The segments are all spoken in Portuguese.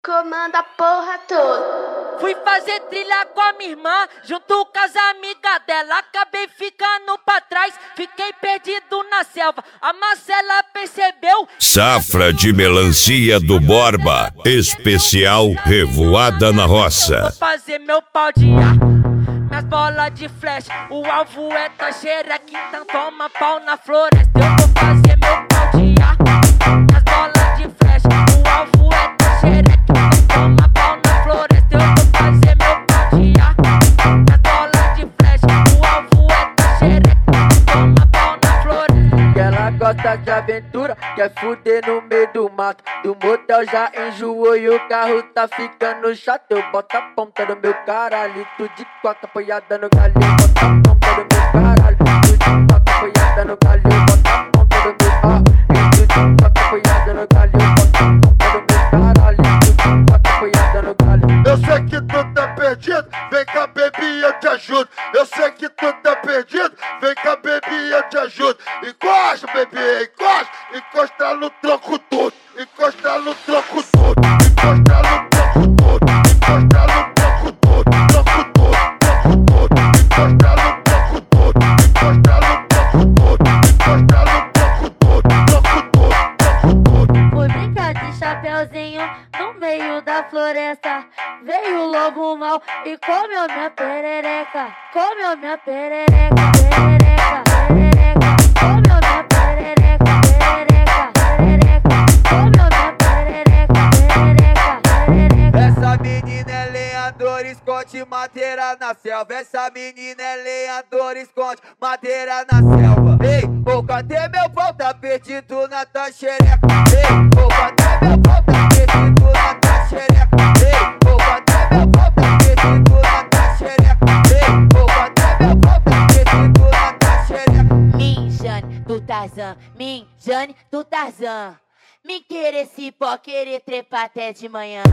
Comanda a porra toda. Fui fazer trilha com a minha irmã, junto com as amigas dela. Acabei ficando pra trás, fiquei perdido na selva. A Marcela percebeu. Safra de melancia do Borba, especial revoada na roça. Vou fazer meu pau de ar, minhas bolas de flecha. O alvo é tua xereca, então toma pau na floresta. Eu vou fazer meu pau de ar, minhas bolas de flecha. O alvo é tua xereca, então toma pau na floresta. Eu vou fazer meu pau de ar, minhas bolas de flecha. O alvo é tua xereca, então toma pau na floresta. Ela gosta de aventura, quer fuder no meio do mato. Do motel já enjoou e o carro tá ficando chato. Eu boto a ponta do meu caralho, tu de quatro apoiada no galho. Bota a ponta do meu caralho, tu de quatro apoiada no galho. Bota a ponta do meu caralho, tu de quatro apoiada no galho. Bota a ponta do meu caralho, tu de quatro apoiada no galho. Eu sei que tu tá perdido, vem cá baby eu te ajudo. Eu sei que tu tá perdido, vem cá baby eu te ajudo. Encosta baby, encosta, encosta no tronco todo. Encosta no tronco todo, encosta no tronco todo. Encosta no tronco todo, tronco todo, tronco todo. Encosta no tronco todo, encosta no tronco todo. Encosta no tronco todo, tronco todo, tronco todo. Fui brincar de chapeuzinho no meio da floresta. Veio o lobo mau e comeu minha perereca. Comeu minha perereca, perereca, perereca. Comeu minha perereca, perereca, perereca. Comeu minha perereca, perereca, perereca. Essa menina é lenhador, esconde madeira na selva. Essa menina é lenhador, esconde madeira na selva. Ei, ô, cadê meu pau? Tá perdido na tua xereca. Ei, ô, cadê meu pau? Tá perdido na tua xereca. Ei, ô, cadê meu pau? Tá perdido na tua xereca. Ei, ô, cadê meu pau? Tá perdido na tua xereca. Minjane do Tarzan, Minjane do Tarzan. Me querer esse pó, querer trepar até de manhã.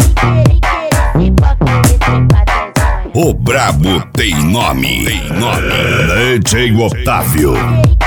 Me querer esse pó, querer trepar até de manhã. O brabo tem nome, DJ Otávio.